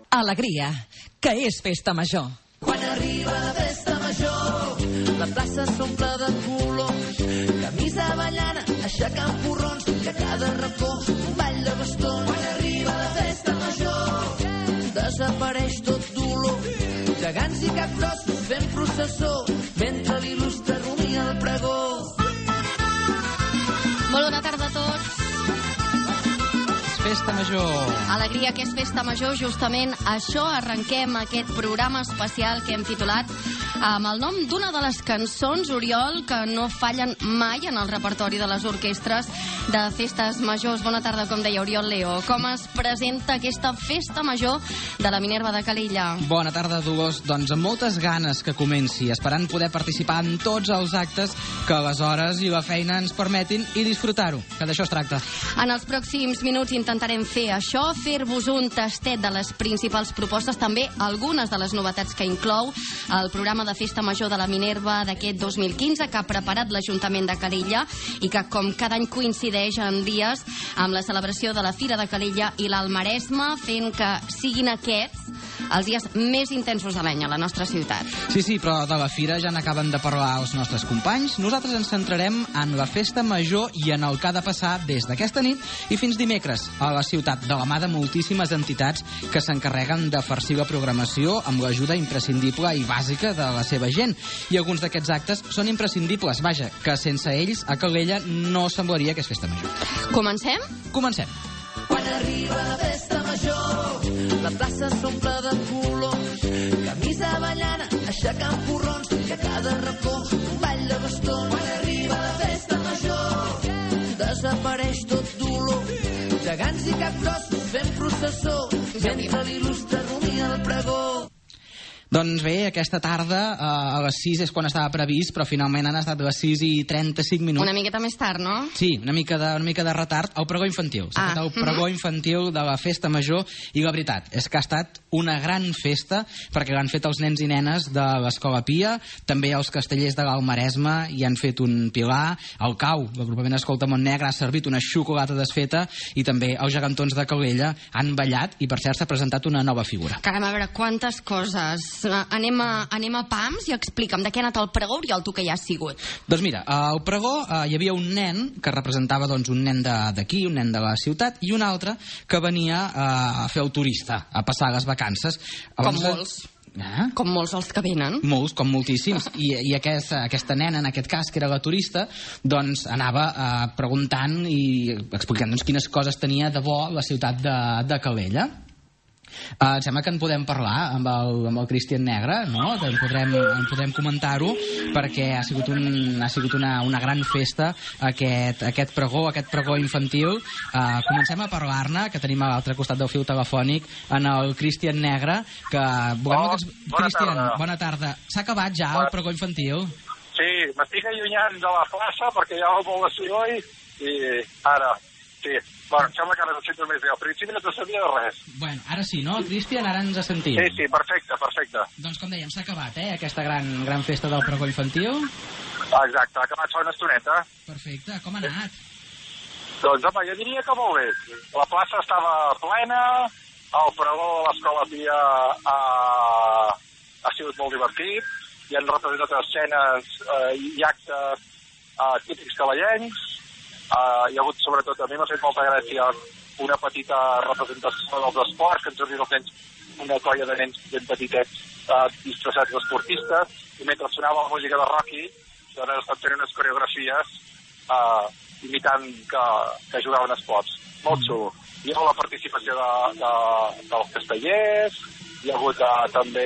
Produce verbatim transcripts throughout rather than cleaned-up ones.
Alegria, que és festa major. Quan arriba la festa major, la plaça s'omple de colors, camisa ballana, aixecant porrons, que a cada racó un ball de bastons. Quan arriba la festa major, desapareix tot dolor, gegants i capgrossos fent processó, mentre l'il·lustre rumia el pregó. Molt bona tarda a tots. Festa major. Alegria, que és festa major, justament això arrenquem aquest programa especial que hem titulat amb el nom d'una de les cançons, Oriol, que no fallen mai en el repertori de les orquestres de festes majors. Bona tarda, com deia Oriol Leo. Com es presenta aquesta festa major de la Minerva de Calella? Bona tarda, Dolors. Doncs amb moltes ganes que comenci, esperant poder participar en tots els actes que les hores i la feina ens permetin i disfrutar-ho, que d'això es tracta. En els pròxims minuts intentarem fer això, fer-vos un tastet de les principals propostes, també algunes de les novetats que inclou el programa de festa major de la Minerva d'aquest dos mil quinze que ha preparat l'Ajuntament de Calella i que, com cada any, coincideix en dies amb la celebració de la Fira de Calella i l'Alt Maresme, fent que siguin aquests els dies més intensos de l'any a la nostra ciutat. Sí, sí, però de la Fira ja n'acaben de parlar els nostres companys. Nosaltres ens centrarem en la festa major i en el que ha de passar des d'aquesta nit i fins dimecres a la ciutat, de la mà de moltíssimes entitats que s'encarreguen de farcir la programació amb l'ajuda imprescindible i bàsica de la seva gent. I alguns d'aquests actes són imprescindibles, vaja, que sense ells a Calella no semblaria que és festa major. Comencem? Comencem. Quan arriba la festa major, la plaça s'omple de colors, camisa ballana, aixecant porrons, i a cada racó un ball de bastons. Quan arriba la festa major, desapareix tot dolor, gegants i capgrossos fent processó, mentre l'il·lustre rumia el pregó. Doncs bé, aquesta tarda eh, a les sis és quan estava previst, però finalment han estat les sis i trenta-cinc minuts. Una miqueta més tard, no? Sí, una mica de, una mica de retard. El pregó infantil. S'ha Ah. fet el pregó infantil de la festa major i la veritat és que ha estat una gran festa perquè l'han fet els nens i nenes de l'Escola Pia, també els castellers de l'Alt Maresme hi han fet un pilar, el Cau, l'agrupament Escolta Montnegre, ha servit una xocolata desfeta i també els gegantons de Calella han ballat i per cert s'ha presentat una nova figura. Caram, a veure, quantes coses. Anem a, anem a pams i explica'm de què ha anat el pregó, Oriol, tu que hi has sigut. Doncs mira, al pregó eh, hi havia un nen que representava doncs, un nen d'aquí, un nen de la ciutat, i un altre que venia eh, a fer el turista, a passar les vacances. Com Abans molts. De... Eh? Com molts els que venen. Molts, com moltíssims. I, i aquesta, aquesta nena, en aquest cas, que era la turista, doncs anava eh, preguntant i explicant doncs, quines coses tenia de bo la ciutat de, de Calella. Uh, em sembla que en podem parlar amb el, amb el Cristian Negre, no? En podrem, en podrem comentar-ho perquè ha sigut, un, ha sigut una, una gran festa aquest, aquest pregó, aquest pregó infantil. Uh, comencem a parlar-ne, que tenim a l'altre costat del fil telefònic en el Cristian Negre, que volem Oh, que ens... bona Cristian, tarda. bona tarda. S'ha acabat ja Bona. el pregó infantil? Sí, m'estic allunyant de la plaça perquè hi ha la població i, i ara, sí. Bueno, em sembla que ara no sento més bé. Al principi no te sabia de res. Bueno, ara sí, no? Cristian, ara ens sentim. Sí, sí, perfecte, perfecte. Doncs com dèiem, s'ha acabat, eh, aquesta gran, gran festa del pregó infantil. Exacte, ha acabat fa una estoneta. Perfecte, com ha anat? Doncs, home, jo diria que molt bé. La plaça estava plena, el pregó de l'Escola Pia ha, ha sigut molt divertit, hi han representat escenes eh, i actes eh, típics calellencs. Uh, hi ha hagut, sobretot, a mi m'ha fet molta gràcia una petita representació dels esports, que ens han dit els nens, una colla de nens ben petitets uh, disfressats d'esportistes, i mentre sonava la música de Rocky, doncs han estat fent unes coreografies uh, imitant que, que jugaven esports. Molt xulo. Hi ha hagut la participació de, de, dels castellers, hi ha hagut uh, també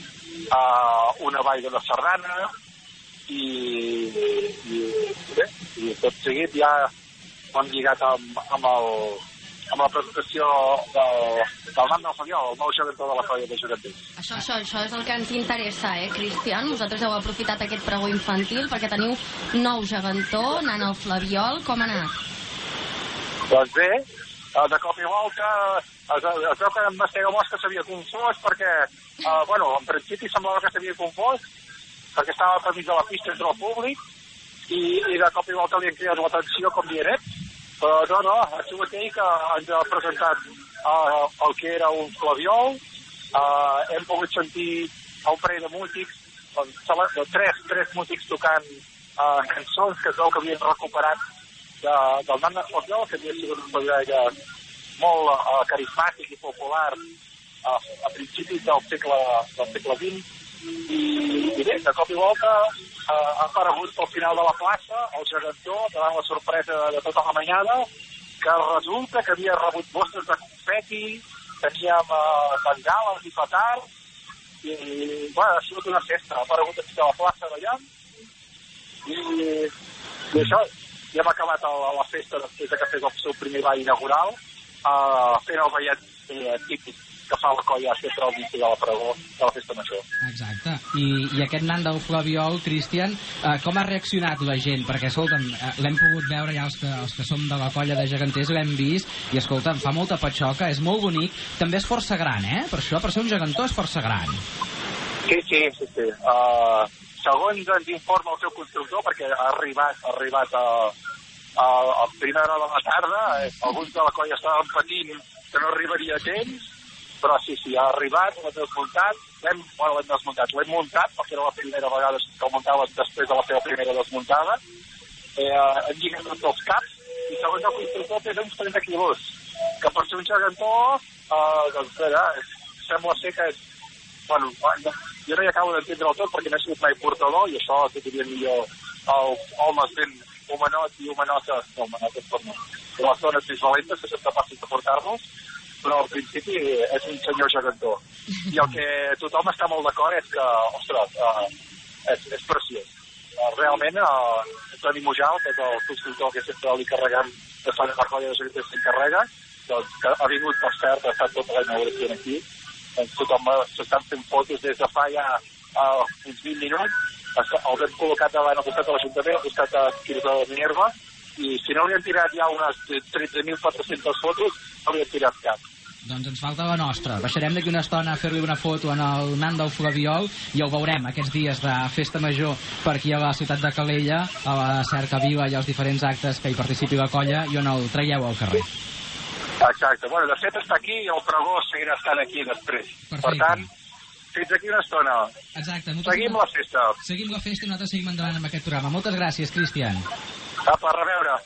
uh, una ball de la sardana, i, i, bé, i tot seguit ja ho hem lligat amb, amb, el, amb la presentació del, del Nan del Flabiol, el nou joventó de la colla de jurentins. Això, això, això és el que ens interessa, eh, Cristian? Vosaltres heu aprofitat aquest pregó infantil perquè teniu nou gegantó, Nan al Flabiol. Com ha anat? Doncs bé, de cop i volta es, es veu que en Mastega Mosca s'havia confós perquè, eh, bueno, en principi semblava que s'havia confós perquè estava per mig de la pista entre el públic i, i de cop i volta li han cridat l'atenció com dient, però no, no, ha sigut ell que ens ha presentat uh, el que era un flabiol Uh, hem pogut sentir un parell de músics, doncs, de tres, tres músics tocant uh, cançons que es veu que havien recuperat de, del Nan del Flabiol, que havia sigut un període molt uh, carismàtic i popular uh, a principis del segle, del segle vint. I, i bé, de cop i volta uh, ha aparegut pel final de la plaça el gegantó, davant la sorpresa de tota la mainada, que resulta que havia rebut bosses de confeti, teníem uh, bengales i petards, i bueno, ha sigut una festa. Ha aparegut aquí a la plaça ballant, i, i això, i hem acabat a la, la festa després que fes el seu primer ball inaugural, uh, fent el ballet eh, típic que fa la colla sempre al inici de la pregó de la festa major. Exacte. I, i aquest nan del Flabiol, Cristian, eh, com ha reaccionat la gent? Perquè, escolta'm, eh, l'hem pogut veure ja els que, els que som de la colla de geganters, l'hem vist, i escolta'm, fa molta patxoca, és molt bonic, també és força gran, eh? Per això, per ser un gegantó és força gran. Sí, sí, sí, sí. Uh, segons ens informa el seu constructor, perquè ha arribat, ha arribat a, a, a primera hora de la tarda, eh, alguns de la colla estaven patint que no arribaria a temps, però sí, sí, ha arribat, l'hem desmuntat, l'hem, bueno, l'hem desmuntat, l'hem muntat, perquè era la primera vegada que el muntaves després de la seva primera desmuntada, eh, hem lligat tots els caps, i segons el constructor pesa uns trenta quilos, que per ser un gegantó, eh, doncs, eh, sembla ser que és, bueno, jo no hi acabo d'entendre el tot, perquè no he sigut mai portador, i això que dirien millor els homes ben humanots i humanotes, no, humanotes, com no, les dones més valentes, que són capaços de portar-nos, però al principi és un senyor gegantó. I el que tothom està molt d'acord és que, ostres, uh, és, és preciós. Uh, realment, uh, Toni Mujal, que és el constructor que sempre li carregam de Sant per colla de geganters s'encarrega, doncs, que ha vingut per cert, ha estat tota la inauguració aquí, doncs tothom s'estan fent fotos des de fa ja uh, uns vint minuts, els hem col·locat davant al costat de l'Ajuntament, al costat de Quirze de Minerva, i si no li han tirat ja unes tretze mil quatre-centes fotos, no li han tirat cap. Doncs ens falta la nostra. Baixarem d'aquí una estona a fer-li una foto en el nan del Flabiol i el veurem aquests dies de festa major per aquí a la ciutat de Calella, a la cerca viva i als diferents actes que hi participi la colla i on el traieu al carrer. Exacte. Bueno, de fet està aquí i el pregó seguirà estant aquí després. Perfecte. Per tant, fins aquí una estona. Exacte. Seguim la festa. Seguim la festa i nosaltres seguim endavant amb aquest programa. Moltes gràcies, Cristian. Apa, a reveure.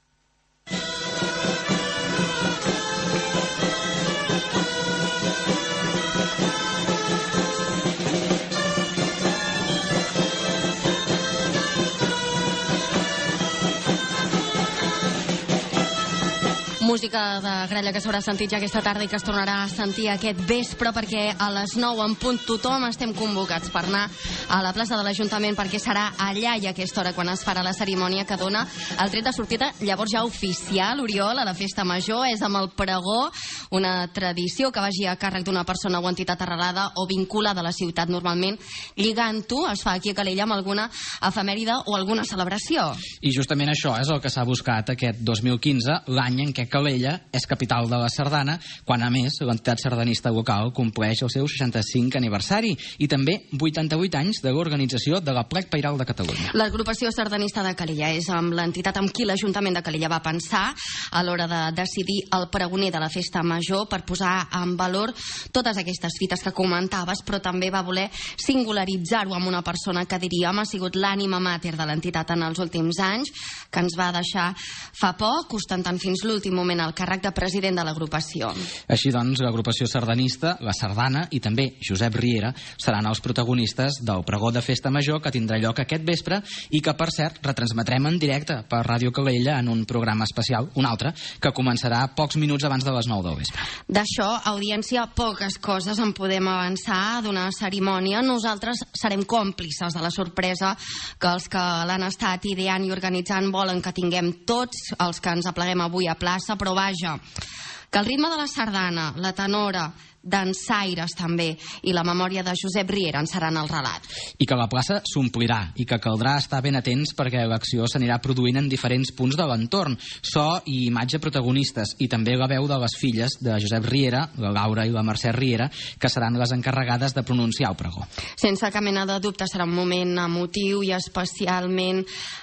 Música de gralla que s'haurà sentit ja aquesta tarda i que es tornarà a sentir aquest vespre, perquè a les nou en punt tothom estem convocats per anar a la plaça de l'Ajuntament, perquè serà allà i a aquesta hora quan es farà la cerimònia que dona el tret de sortida, llavors ja oficial, Oriol, a la festa major. És amb el pregó, una tradició que vagi a càrrec d'una persona o entitat arrelada o vinculada a la ciutat, normalment lligant-ho, es fa aquí a Calella amb alguna efemèride o alguna celebració. I justament això és el que s'ha buscat aquest dos mil quinze, l'any en què Calella és capital de la sardana, quan a més l'entitat sardanista local compleix el seu seixanta-cinquè aniversari i també vuitanta-vuit anys de l'organització de la Plec Pairal de Catalunya. L'agrupació sardanista de Calella és amb l'entitat amb qui l'Ajuntament de Calella va pensar a l'hora de decidir el pregoner de la festa major per posar en valor totes aquestes fites que comentaves, però també va voler singularitzar-ho amb una persona que diríem ha sigut l'ànima mater de l'entitat en els últims anys, que ens va deixar fa poc, ostentant fins l'últim moment el càrrec de president de l'agrupació. Així doncs, l'agrupació sardanista, la Sardana i també Josep Riera seran els protagonistes del pregó de festa major que tindrà lloc aquest vespre i que, per cert, retransmetrem en directe per Ràdio Calella en un programa especial, un altre, que començarà pocs minuts abans de les nou del vespre. D'això, audiència, poques coses en podem avançar d'una cerimònia. Nosaltres serem còmplices de la sorpresa que els que l'han estat ideant i organitzant volen que tinguem tots els que ens apleguem avui a plaça, però vaja, que el ritme de la sardana, la tenora, dansaires també, i la memòria de Josep Riera en seran el relat. I que la plaça s'omplirà i que caldrà estar ben atents perquè l'acció s'anirà produint en diferents punts de l'entorn. So i imatge protagonistes i també la veu de les filles de Josep Riera, la Laura i la Mercè Riera, que seran les encarregades de pronunciar el pregó. Sense cap mena de dubte serà un moment emotiu i especialment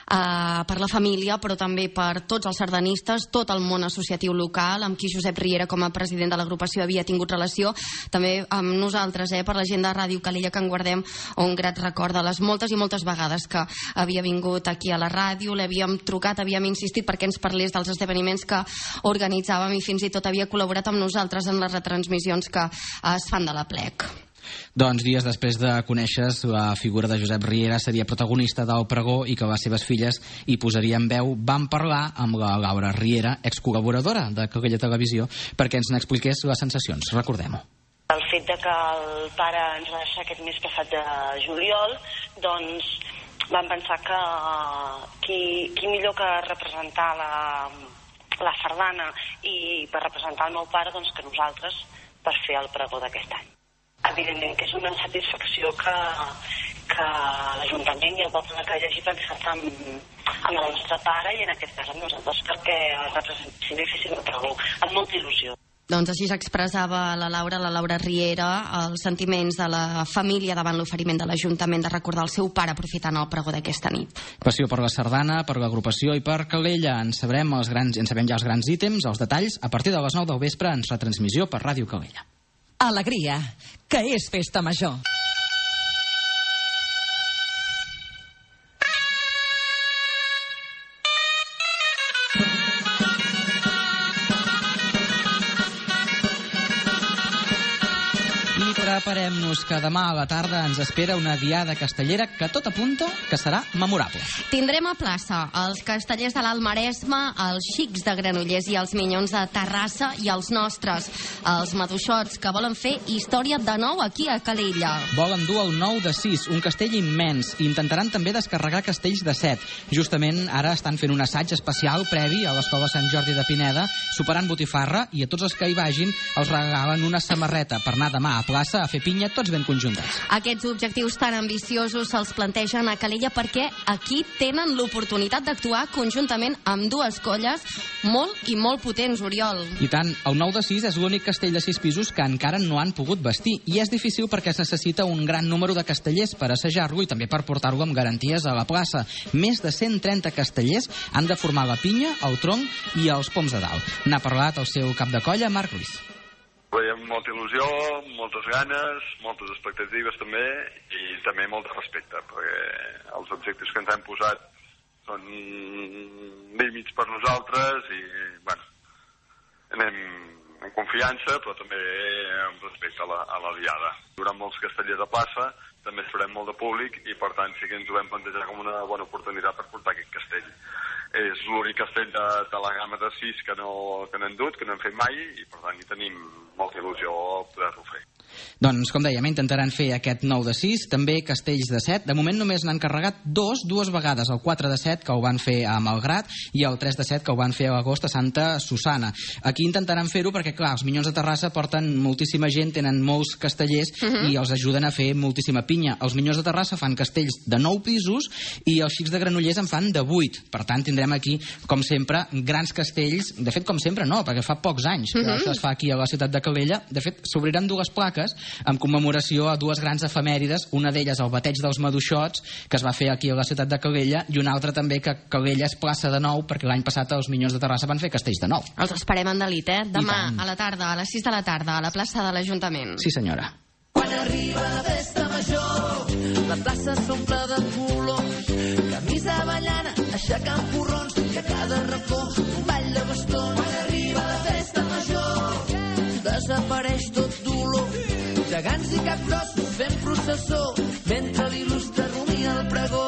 eh, per la família, però també per tots els sardanistes, tot el món associatiu local amb qui Josep Riera com a president de l'agrupació havia tingut relació transmissió, també amb nosaltres, eh, per la gent de Ràdio Calella, que en guardem un grat record de les moltes i moltes vegades que havia vingut aquí a la ràdio, l'havíem trucat, havíem insistit perquè ens parlés dels esdeveniments que organitzàvem i fins i tot havia col·laborat amb nosaltres en les retransmissions que es fan de la plec. Doncs dies després de conèixer la figura de Josep Riera seria protagonista del pregó i que les seves filles hi posarien veu, vam parlar amb la Laura Riera, excol·laboradora de Calella Televisió, perquè ens n'expliqués les sensacions. Recordem-ho. El fet de que el pare ens va deixar aquest mes passat de juliol, doncs vam pensar que qui, qui millor que representar la, la sardana i per representar el meu pare doncs que nosaltres per fer el pregó d'aquest any. Evidentment que és una satisfacció que, que l'Ajuntament i el poble de Calella hagi pensat en, en el nostre pare i en aquest cas amb nosaltres perquè el representéssim i féssim el pregó amb molta il·lusió. Doncs així s'expressava la Laura, la Laura Riera, els sentiments de la família davant l'oferiment de l'Ajuntament de recordar el seu pare aprofitant el pregó d'aquesta nit. Passió per la sardana, per l'agrupació i per Calella. En sabrem, els grans, en sabem ja els grans ítems, els detalls, a partir de les nou del vespre en retransmissió per Ràdio Calella. Alegria, que és festa major. Preparem-nos que demà a la tarda ens espera una diada castellera que tot apunta que serà memorable. Tindrem a plaça els castellers de l'Alt Maresme, els xics de Granollers i els minyons de Terrassa i els nostres, els maduixots, que volen fer història de nou aquí a Calella. Volen dur el nou de sis, un castell immens, i intentaran també descarregar castells de set. Justament ara estan fent un assaig especial previ a l'Escola Sant Jordi de Pineda, superant botifarra, i a tots els que hi vagin els regalen una samarreta per anar demà a plaça a fer pinya tots ben conjuntats. Aquests objectius tan ambiciosos se'ls plantegen a Calella perquè aquí tenen l'oportunitat d'actuar conjuntament amb dues colles molt i molt potents, Oriol. I tant, el nou de sis és l'únic castell de sis pisos que encara no han pogut vestir, i és difícil perquè es necessita un gran número de castellers per assajar-lo i també per portar-lo amb garanties a la plaça. Més de cent trenta castellers han de formar la pinya, el tronc i els poms de dalt. N'ha parlat el seu cap de colla, Marc Ruiz. Veiem molta il·lusió, moltes ganes, moltes expectatives també, i també molt de respecte, perquè els objectius que ens hem posat són límits per nosaltres i, bueno, anem en confiança, però també amb respecte a la, a la diada. Hi haurà molts castellers a plaça, també esperem molt de públic i, per tant, sí que ens ho vam plantejar com una bona oportunitat per portar aquest castell. És l'únic castell de, de la gamma de sis que no, que no hem dut, que no hem fet mai, i per tant hi tenim molta il·lusió a poder-ho fer. Doncs, com dèiem, intentaran fer aquest nou de sis, també castells de set. De moment només n'han carregat dos, dues vegades, el quatre de set, que ho van fer a Malgrat, i el tres de set, que ho van fer a l'agost a Santa Susana. Aquí intentaran fer-ho perquè, clar, els Minyons de Terrassa porten moltíssima gent, tenen molts castellers, uh-huh. i els ajuden a fer moltíssima pinya. Els Minyons de Terrassa fan castells de nou pisos i els xics de Granollers en fan de vuit. Per tant, tindrem aquí, com sempre, grans castells. De fet, com sempre, no, perquè fa pocs anys que uh-huh. això es fa aquí a la ciutat de Calella. De fet, s'obriran dues plaques en commemoració a dues grans efemèrides, una d'elles el bateig dels maduixots, que es va fer aquí a la ciutat de Calella, i una altra també que Calella és plaça de nou, perquè l'any passat els Minyons de Terrassa van fer castells de nou. Els esperem en delit, eh? Demà a la tarda, a les sis de la tarda, a la plaça de l'Ajuntament. Sí, senyora. Quan arriba la festa major, la plaça s'omple de colors, camisa ballana, aixecant porrons, i a cada racó un ball de bastons. Quan arriba la festa major, desapareix tot dolor, gegants i capgrossos fent processó, mentre l'il·lustre rumia el pregó.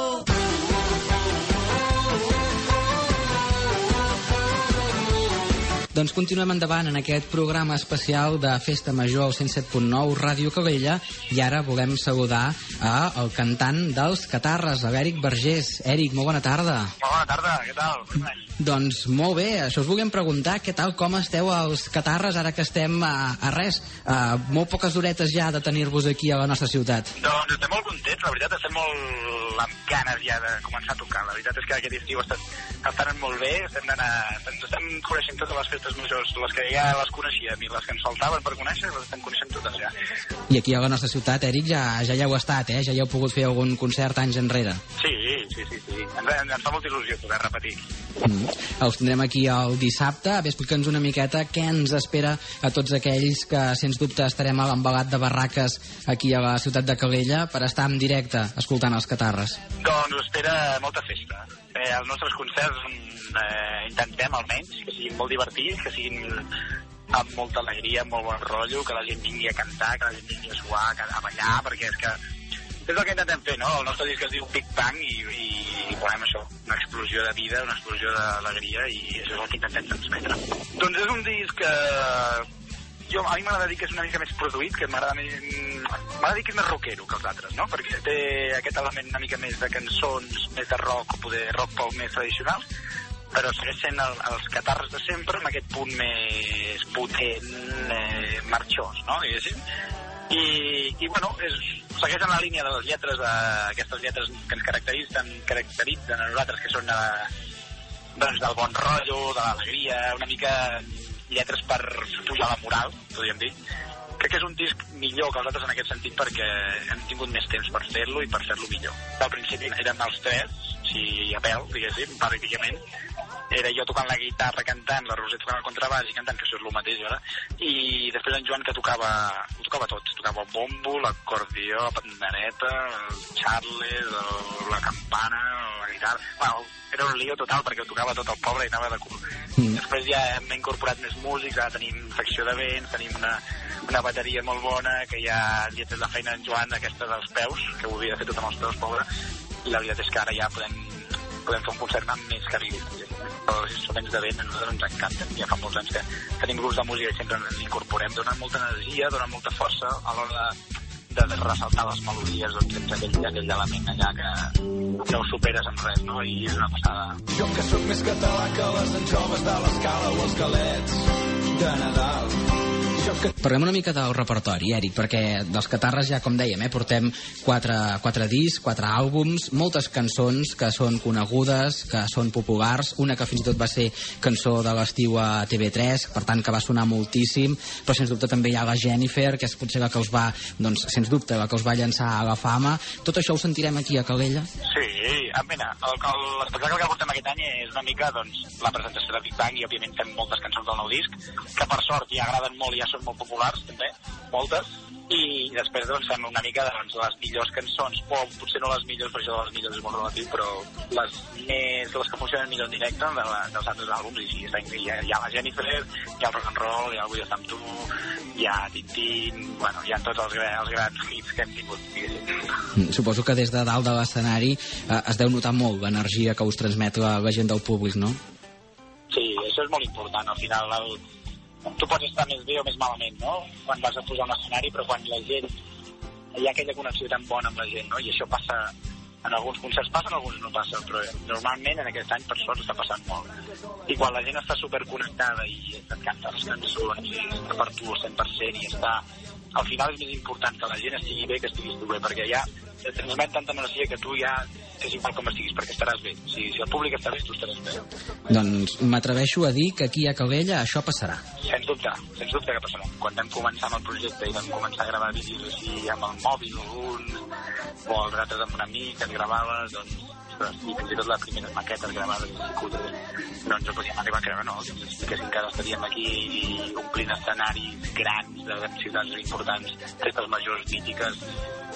Doncs continuem endavant en aquest programa especial de Festa Major al cent set punt nou Ràdio Calella, i ara volem saludar a el cantant dels Catarres, l'Eric Vergés. Eric, molt bona tarda. Molt bona tarda, què tal? Doncs molt bé, això us volíem preguntar, què tal, com esteu als Catarres ara que estem a, a res, a molt poques horetes ja de tenir-vos aquí a la nostra ciutat? Doncs estem molt contents, la veritat, estem molt amb ganes ja de començar a tocar. La veritat és que aquest estiu ha estat, ha estat molt bé, estem, d'anar, ens estem coneixent totes les festes majors, les que ja les coneixíem i les que ens faltaven per conèixer, les estem coneixent totes ja. I aquí a la nostra ciutat, Eric, ja, ja hi heu estat, eh? Ja hi heu pogut fer algun concert anys enrere. Sí, sí, sí, sí. Ens, ens fa molta il·lusió poder repetir. Mm. Els tindrem aquí el dissabte. Bé, explica'ns una miqueta què ens espera a tots aquells que, sens dubte, estarem a l'embalat de barraques aquí a la ciutat de Calella per estar en directe escoltant els Catarres. Doncs espera molta festa. Eh, els nostres concerts eh, intentem, almenys, que siguin molt divertits, que siguin amb molta alegria, amb molt bon rotllo, que la gent vingui a cantar, que la gent vingui a suar, a ballar, perquè és que és el que intentem fer, no? El nostre disc es diu Big Bang i, i, i volem això, una explosió de vida, una explosió d'alegria, i això és el que intentem transmetre. Doncs és un disc que jo, a mi m'agrada dir que és una mica més produït, que m'agrada més, m'agrada dir que és més rockero que els altres, no? Perquè té aquest element una mica més de cançons, més de rock, o poder rock pop més tradicionals, però segueix sent el, els Catarres de sempre amb aquest punt més potent, eh, marxós, no? Diguéssim. I, i bueno, és, segueix en la línia de les lletres, de, aquestes lletres que ens caracteritzen, caracteritzen a nosaltres, que són de, doncs, del bon rotllo, de l'alegria, una mica lletres per pujar la moral, podríem dir. Crec que és un disc millor que els altres en aquest sentit perquè hem tingut més temps per fer-lo i per fer-lo millor. Al principi érem els tres, si a pèl, diguéssim, pràcticament. Era jo tocant la guitarra, cantant, la Roser tocant el contrabaix i cantant, que això és el mateix ara, i després en Joan que tocava, ho tocava tot, tocava el bombo, l'acordió, la pandereta, el charles, el, la campana, la guitarra... Bueno, era un lío total perquè ho tocava tot el pobre i anava de cul. Mm. Després ja hem incorporat més músics, ara tenim secció de vents, tenim una, una bateria molt bona, que ja li ha fet la feina en Joan, aquesta dels peus, que ho havia fet tot amb els peus, pobre, i la veritat és que ara ja podem, podem fer un concert amb més carrils. Els instruments de vent a nosaltres ens encanten. Ja fa molts anys que tenim grups de música i sempre ens incorporem. Donen molta energia, donen molta força a l'hora de, de ressaltar les melodies, doncs tens aquell, aquell element allà que no ho superes amb res, no? I és una passada. Jo que sóc més català que les anxoves de l'Escala o els galets de Nadal. Parlem una mica del repertori, Eric, perquè dels Catarres ja, com dèiem, eh, portem quatre, quatre discs, quatre àlbums, moltes cançons que són conegudes, que són populars, una que fins i tot va ser cançó de l'estiu a T V tres, per tant que va sonar moltíssim, però sens dubte també hi ha la Jennifer, que és potser la que us va, doncs, sens dubte, la que us va llançar a la fama. Tot això ho sentirem aquí a Calella? Sí, mira, l'espectacle que portem aquest any és una mica, doncs, la presentació de Big Bang i, òbviament, fem moltes cançons del nou disc, que per sort ja agraden molt i ja són molt populars, també, moltes, i després doncs fem una mica doncs, les millors cançons, o potser no les millors, perquè això de les millors és molt relatiu, però les més, les que funcionen millor en directe de la, dels altres àlbums, i sí, hi ha, hi ha la Jennifer, hi ha el Rock and Roll, hi ha el Vull estar amb tu, hi ha Tintín, bueno, hi ha tots els, els grans hits que hem tingut, diguéssim. Suposo que des de dalt de l'escenari eh, es deu notar molt l'energia que us transmet la, la gent del públic, no? Sí, això és molt important, al final el tu pots estar més bé o més malament, no? Quan vas a posar un escenari, però quan la gent... Hi ha aquella connexió tan bona amb la gent, no? I això passa... En alguns concerts passa, en alguns no passa, però normalment en aquest any, per sort, està passant molt. I quan la gent està superconnectada i et canta les cançons i està per tu al cent per cent i està... Al final és més important que la gent estigui bé que estiguis tu bé, perquè ja et transmet tanta energia que tu ja és igual com estiguis, perquè estaràs bé. Si, si el públic està bé, tu estaràs bé. Doncs m'atreveixo a dir que aquí a Calella això passarà. Sens dubte, sens dubte que passarà. Quan vam començar amb el projecte i vam començar a gravar vídeos així amb el mòbil alguns, o els altres amb un amic que et gravaves, doncs, i fins i tot les primeres maquetes gravades així cutres, no ens ho podíem arribar a creure, no? Si ens expliquessin que ara estaríem aquí omplint escenaris grans de ciutats importants, festes majors mítiques.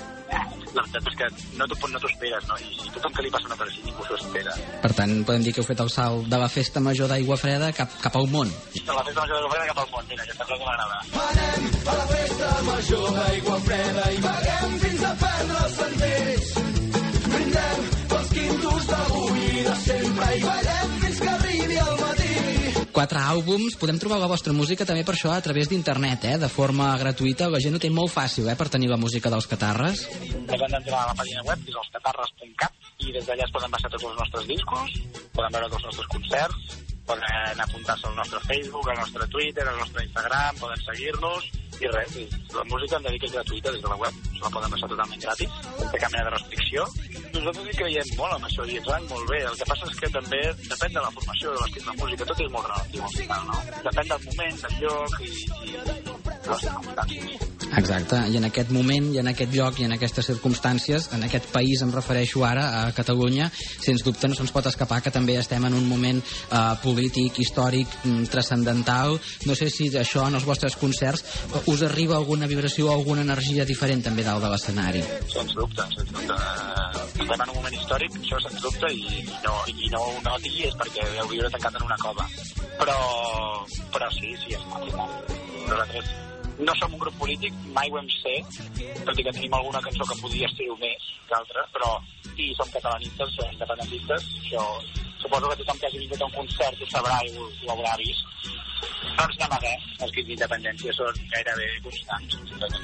La veritat és que no t'ho no esperes, no? I si tothom que li passa una cosa així, ningú s'ho espera. Per tant, podem dir que heu fet el salt de la festa major d'Aigua Freda cap, cap al món. De la festa major d'Aigua Freda cap al món, mira, aquesta frase m'agrada. Anem a la festa major d'Aigua Freda i vaguem fins a perdre els sentits. Brindem pels quintos d'avui i de sempre i ballem fins que arribi el matí. Quatre àlbums, podem trobar la vostra música també per això a través d'internet, eh? De forma gratuïta, la gent ho té molt fàcil, eh? Per tenir la música dels Catarres. Ens han d'entrar a la pàgina web, que és els catarres punt cat, i des d'allà es poden baixar tots els nostres discos, poden veure tots els nostres concerts, poden apuntar-se al nostre Facebook, al nostre Twitter, al nostre Instagram, poden seguir-nos, i res, la música en dedica és gratuïta des de la web, se la poden baixar totalment gratis, sense cap mena de restricció. Nosaltres hi creiem molt amb això i ens va molt bé. El que passa és que també depèn de la formació, de l'estil de música, tot és molt relatiu al final, no? Depèn del moment, del lloc i, i de les circumstàncies. Exacte, i en aquest moment, i en aquest lloc, i en aquestes circumstàncies, en aquest país em refereixo ara, a Catalunya, sens dubte no se'ns pot escapar que també estem en un moment eh, polític, històric, transcendental. No sé si això en els vostres concerts us arriba alguna vibració o alguna energia diferent també dalt de l'escenari. Sens dubte, sens dubte. Estem en un moment històric, això sens dubte, i no, i no ho noti és perquè deu viure tancat en una cova. Però, però sí, sí, és molt. Nosaltres no som un grup polític, mai ho hem set, tot i que tenim alguna cançó que podria ser-ho més que altres, però sí, som catalanistes, som independentistes, això suposo que tothom que hagi vingut a un concert ho sabrà i ho, ho haurà vist. No ens n'amaguem, els crits d'independència són gairebé constants.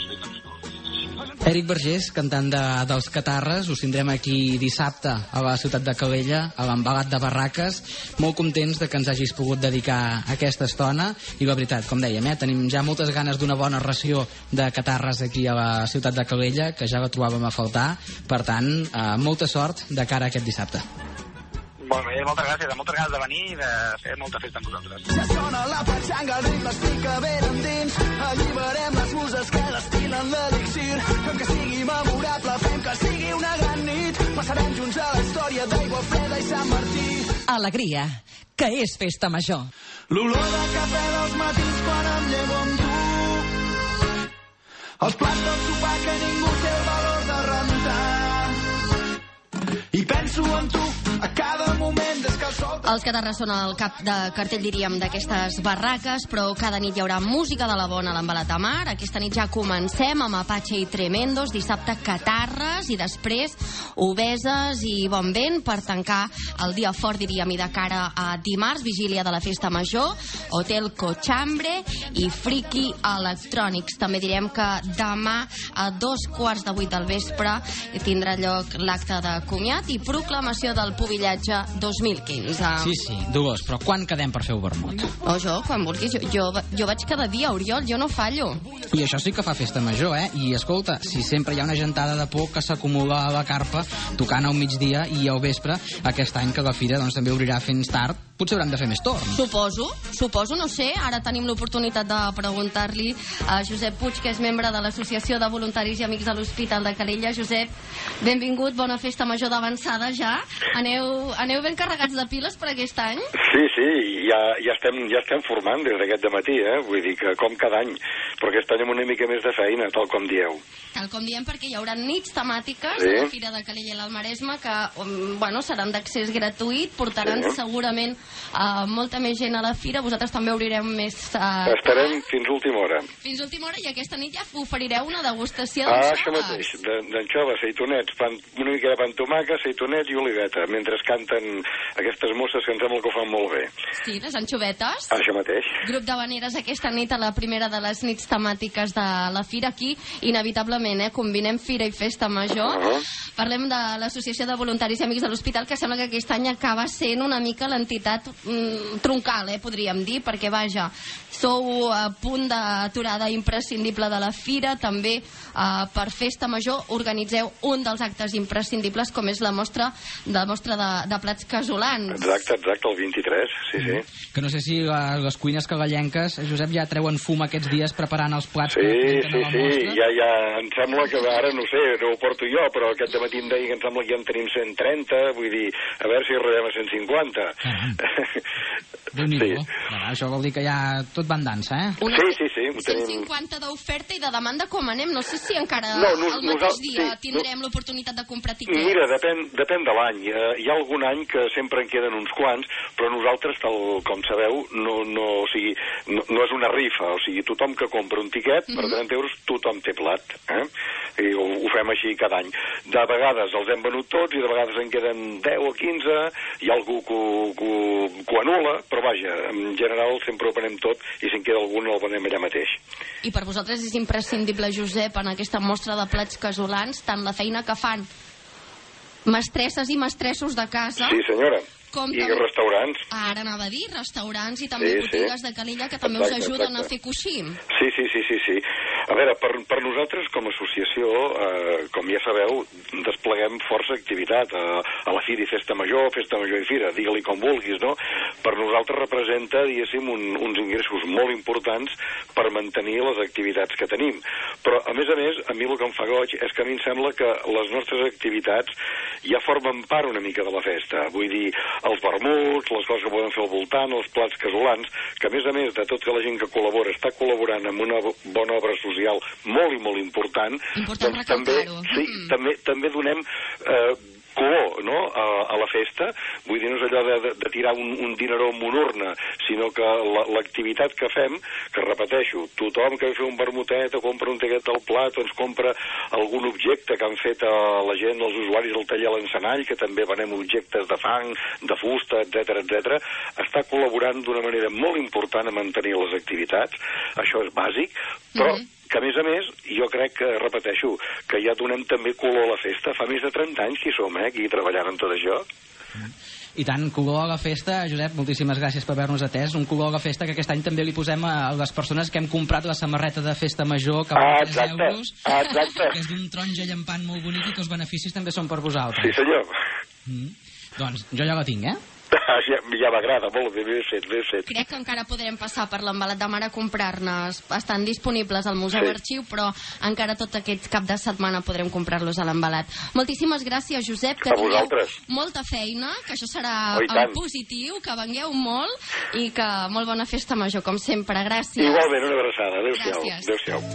Èric Vergés, cantant de, dels Catarres, us tindrem aquí dissabte a la ciutat de Calella, a l'Embalat de Barraques. Molt contents de que ens hagis pogut dedicar aquesta estona, i la veritat, com dèiem, eh, tenim ja moltes ganes d'una bona ració de Catarres aquí a la ciutat de Calella, que ja la trobàvem a faltar. Per tant, eh, molta sort de cara a aquest dissabte. Molt bé, moltes gràcies, moltes ganes de venir i de fer molta festa amb vosaltres. Ja sona la patxanga, el ritme es fica ben endins, alliberem les muses que destilen l'elixir, fem que sigui memorable, fem que sigui una gran nit, passarem junts a la història d'Aigua Freda i Sant Martí. Alegria, que és festa major. L'olor de cafè dels matins quan em llevo amb tu, els plats del sopar que ningú té el valor de rentar, i penso en tu a cada moment des que el sol... Els Catarres són el cap de cartell, diríem, d'aquestes barraques, però cada nit hi haurà música de la bona a l'Embalat de Mar. Aquesta nit ja comencem amb Apache i Tremendos, dissabte Catarres, i després Obeses i Bon Vent per tancar el dia fort, diríem, i de cara a dimarts, vigília de la Festa Major, Hotel Cochambre i Friki Electrònics. També direm que demà a dos quarts de vuit del vespre tindrà lloc l'acte de comiat i proclamació del Pubillatge dos mil quinze. Sí, sí, Dolors, però quan quedem per fer el vermut? O jo, quan vulguis. Jo, jo, jo vaig cada dia, Oriol, jo no fallo. I això sí que fa festa major, eh? I escolta, si sempre hi ha una gentada de por que s'acumula a la carpa, tocant al migdia i al vespre, aquest any que la fira doncs, també obrirà fins tard, potser hauran de fer més torn. Suposo, suposo, no sé. Ara tenim l'oportunitat de preguntar-li a Josep Puig, que és membre de l'Associació de Voluntaris i Amics de l'Hospital de Calella. Josep, benvingut, bona festa major d'avançada ja. Aneu, aneu ben carregats de piles per aquest any? Sí, sí, ja, ja, estem, ja estem formant des d'aquest dematí, eh? Vull dir que com cada any, però aquest any amb una mica més de feina, tal com dieu. Tal com diem, perquè hi haurà nits temàtiques sí. a la Fira de Calella i l'Almaresme que, bueno, seran d'accés gratuït, portaran sí. segurament uh, molta més gent a la fira. Vosaltres també obrireu més... Uh, Estarem uh, fins última hora. Fins última hora, i aquesta nit ja oferireu una degustació ah, d'anxoves. això mateix, d'anxoves, seitonets, pan, una mica de pa amb tomàquet, seitonets i oliveta, mentre canten aquestes mosses que em sembla que ho fan molt bé. Sí, les anxovetes. Ah, això mateix. Grup de veneres aquesta nit a la primera de les nits temàtiques de la fira. Aquí, inevitablement, eh, combinem fira i festa major. Uh -huh. Parlem de l'Associació de Voluntaris i Amics de l'Hospital, que sembla que aquest any acaba sent una mica l'entitat mm, troncal, eh, podríem dir, perquè, vaja, sou a punt d'aturada imprescindible de la fira. També eh, per festa major organitzeu un dels actes imprescindibles, com és la mostra de, mostra de, de plats casolans. Exacte, exacte, el vint-i-tres, sí, sí. Que no sé si les, les cuines cagallenques, Josep, ja treuen fum aquests dies preparant els plats sí, que sí, a la sí, mostra. ja, ja, em sembla que ara, no sé, no ho porto jo, però aquest matí em deia que em sembla que ja en tenim cent trenta, vull dir, a veure si arribem a cent cinquanta. Déu-n'hi-do. Sí. Ja, això vol dir que ja tot va en dansa, eh? Una sí, sí, sí. cent cinquanta d'oferta i de demanda com anem. No sé si encara no, nos, el mateix dia sí, tindrem no, l'oportunitat de comprar tiquets. Mira, depèn, depèn de l'any. Hi ha algun any que sempre en queden uns quants, però nosaltres, tal com sabeu, no, no, o sigui, no, no és una rifa. O sigui, tothom que compra un tiquet per trenta euros, tothom té plat. Eh? I ho, ho fem així cada any. De vegades els hem venut tots i de vegades en queden deu o quinze, hi ha algú que, que, que ho anul·la, però vaja, en general sempre ho venem tot i si en queda algun el venem allà mateix. I per vosaltres és imprescindible, Josep, en aquesta mostra de plats casolans, tant la feina que fan mestresses i mestressos de casa... Sí, senyora. Com I també, restaurants. Ara anava a dir, restaurants i també sí, botigues sí. de Calella que també exacte, us ajuden exacte. a fer coixí. Sí, sí, sí, sí, sí. A veure, per, per nosaltres com a associació, eh, com ja sabeu, despleguem força activitat a, a la Fira i Festa Major, Festa Major i Fira, digue-li com vulguis, no? Per nosaltres representa, diguéssim, un, uns ingressos molt importants per mantenir les activitats que tenim. Però, a més a més, a mi el que em fa goig és que a mi em sembla que les nostres activitats ja formen part una mica de la festa. Vull dir, els vermuts, les coses que podem fer al voltant, els plats casolans, que a més a més de tota la gent que col·labora està col·laborant amb una bona obra social molt i molt important, important doncs també, sí, mm. també, també donem eh, color, no?, a, a la festa. Vull dir, no és allò de, de, de tirar un, un dineró amb una urna, sinó que l'activitat que fem, que repeteixo, tothom que ve a fer un vermutet o compra un tiquet del plat o ens compra algun objecte que han fet a la gent, els usuaris del taller l'Encenall, que també venem objectes de fang, de fusta, etcètera, etcètera, està col·laborant d'una manera molt important a mantenir les activitats. Això és bàsic, però mm-hmm. que a més a més, jo crec que, repeteixo, que ja donem també color a la festa. Fa més de trenta anys que hi som, eh, aquí treballant en tot això. I tant, color a la festa. Josep, moltíssimes gràcies per haver-nos atès. Un color a la festa que aquest any també li posem a les persones que hem comprat la samarreta de Festa Major, que val tres euros, exacte. que és d'un taronja llampant molt bonic i que els beneficis també són per vosaltres. Sí, senyor. Mm. Doncs jo ja la tinc, eh? Ja, ja m'agrada, molt bé, ben fet, ben fet. Crec que encara podrem passar per l'embalat de mar a comprar-ne. Estan disponibles al Museu sí. Arxiu, però encara tot aquest cap de setmana podrem comprar-los a l'embalat. Moltíssimes gràcies, Josep, que a tingueu vosaltres. Molta feina, que això serà oh, en positiu, que vengueu molt i que molt bona festa major, com sempre. Gràcies. Igualment, una abraçada. Adéu-siau. Adéu-siau.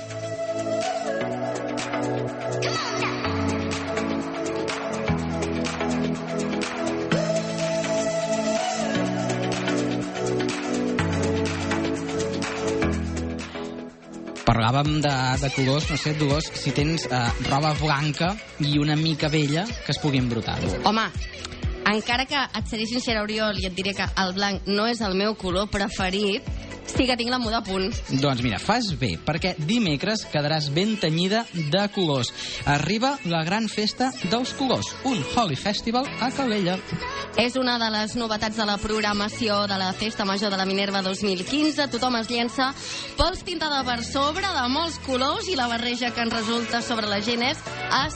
Parlàvem de, de colors, no sé, Dolors, si tens eh, roba blanca i una mica vella que es pugui embrutar. Home, encara que et seré sincera, Oriol, i et diré que el blanc no és el meu color preferit, sí que tinc la muda a punt. Doncs mira, fas bé, perquè dimecres quedaràs ben tenyida de colors. Arriba la gran festa dels colors, un Holy Festival a Calella. És una de les novetats de la programació de la Festa Major de la Minerva dos mil quinze. Tothom es llença pols pintada per sobre de molts colors i la barreja que ens resulta sobre la gent és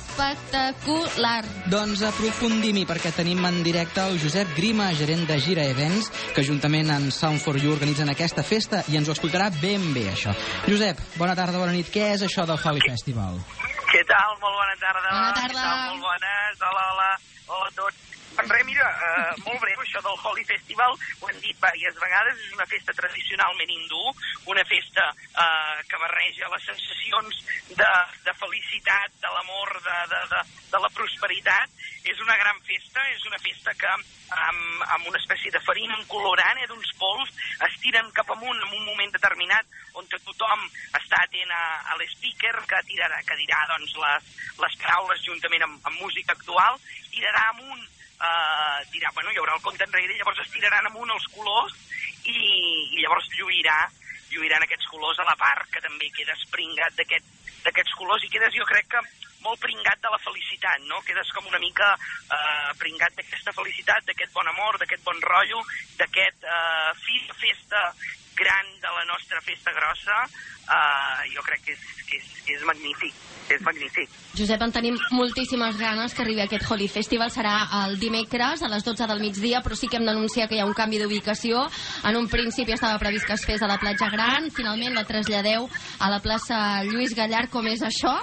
espectacular. Doncs aprofundim-hi, perquè tenim en directe el Josep Grima, gerent de Gira Events, que juntament amb Sound for You organitzen aquesta festa i ens ho explicarà ben bé, això. Josep, bona tarda, bona nit. Què és això del Holy Festival? Què tal? Molt bona tarda. Bona tarda. Què tal? Molt bones. Hola, hola. Hola a tots. En res, mira, uh, molt breu, això del Holy Festival, ho hem dit diverses vegades, és una festa tradicionalment hindú, una festa uh, que barreja les sensacions de, de felicitat, de l'amor, de, de, de, de la prosperitat. És una gran festa, és una festa que amb, amb una espècie de farina, un colorant, eh, d'uns pols, es tiren cap amunt en un moment determinat on tothom està atent a, a l'speaker que tirarà, que dirà doncs, les, les paraules juntament amb, amb música actual, tirarà amunt Uh, dirà, bueno, hi haurà el compte enrere, llavors es tiraran amunt els colors i, i llavors lluirà, lluiran aquests colors a la part que també queda espringat d'aquests aquest, colors i quedes, jo crec que molt pringat de la felicitat, no? Quedes com una mica uh, pringat d'aquesta felicitat, d'aquest bon amor, d'aquest bon rotllo, d'aquest uh, fi de festa gran de la nostra festa grossa. Uh, jo crec que és, que és, que és magnífic, és magnífic. Josep, en tenim moltíssimes ganes que arribi aquest Holy Festival. Serà el dimecres a les dotze del migdia, però sí que hem d'anunciar que hi ha un canvi d'ubicació. En un principi estava previst que es fes a la Platja Gran, finalment la traslladeu a la plaça Lluís Gallard. Com és això?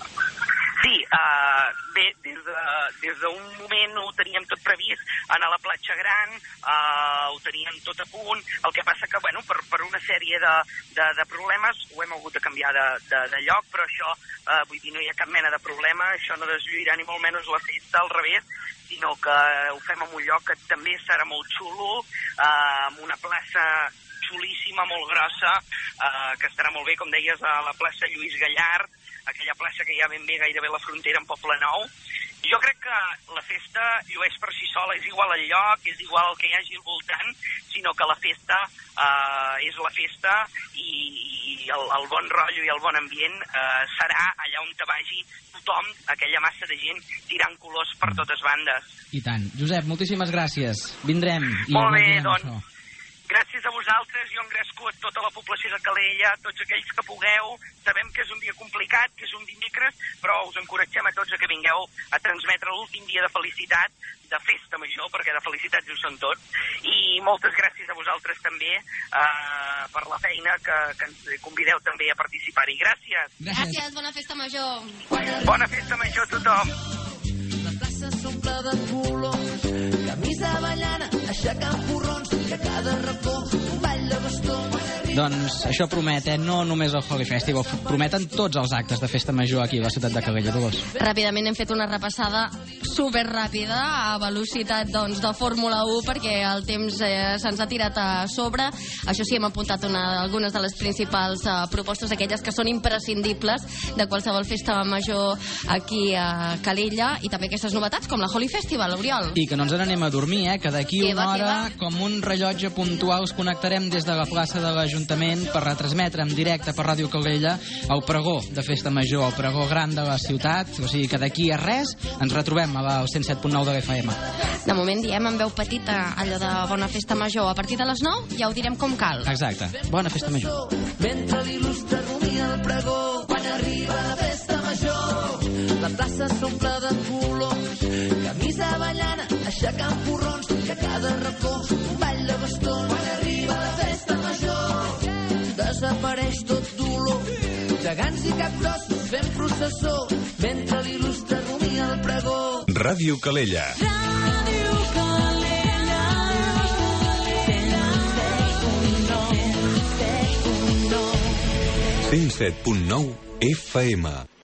Sí, uh, bé, des d'un de, moment ho teníem tot previst anar a la Platja Gran, uh, ho teníem tot a punt, el que passa que, bueno, per, per una sèrie de, de, de problemes ho hem hagut de canviar de, de, de lloc, però això, uh, vull dir, no hi ha cap mena de problema, això no deslluirà ni molt menys la festa, al revés, sinó que ho fem en un lloc que també serà molt xulo, uh, amb una plaça xulíssima, molt grossa, uh, que estarà molt bé, com deies, a la plaça Lluís Gallard, aquella plaça que hi ha ben bé gairebé a la frontera amb Poblenou. Jo crec que la festa llueix per si sola, és igual el lloc, és igual el que hi hagi al voltant, sinó que la festa eh, és la festa i, i el, el bon rotllo i el bon ambient eh, serà allà on te vagi tothom, aquella massa de gent tirant colors per totes bandes. I tant. Josep, moltíssimes gràcies. Vindrem. I molt bé, doncs. Gràcies gràcies a vosaltres, jo engresco a tota la població de Calella, tots aquells que pugueu. Sabem que és un dia complicat, que és un dimecres, però us encoratgem a tots a que vingueu a transmetre l'últim dia de felicitat, de festa major, perquè de felicitats ho són tots. I moltes gràcies a vosaltres també eh, per la feina que, que ens convideu també a participar-hi. Gràcies. Gràcies, bona festa major. Bona festa major a tothom. La plaça s'omple de colors, camisa ballana, aixecant porrons, i a cada racó un ball de bastons. Doncs això promet, eh? No només el Holy Festival, prometen tots els actes de festa major aquí a la ciutat de Calella, Dolors. Ràpidament hem fet una repassada super ràpida a velocitat doncs, de Fórmula u perquè el temps eh, se'ns ha tirat a sobre. Això sí, hem apuntat una, algunes de les principals eh, propostes, aquelles que són imprescindibles de qualsevol festa major aquí a Calella, i també aquestes novetats com la Holy Festival, Oriol. I que no ens n'anem a dormir, eh? Que d'aquí Que una va, que hora, va. com un rellotge puntual, us connectarem des de la plaça de l'Ajuntament per retransmetre en directe per Ràdio Calella el pregó de festa major, el pregó gran de la ciutat. O sigui que d'aquí a res ens retrobem al cent set punt nou de l'F M. De moment diem en veu petita allò de bona festa major. A partir de les nou ja ho direm com cal. Exacte. Bona festa major. Mentre l'il·lustre rumia el pregó, quan arriba la festa major, la plaça s'omple de colors, camisa ballana, aixecant porrons, i a cada racó un ball de bastons. Quan arriba la festa major, desapareix tot dolor, gegants i capgrossos fent processó, mentre l'il·lustre rumia el pregó. Ràdio Calella. Ràdio Calella. cent set punt nou F M.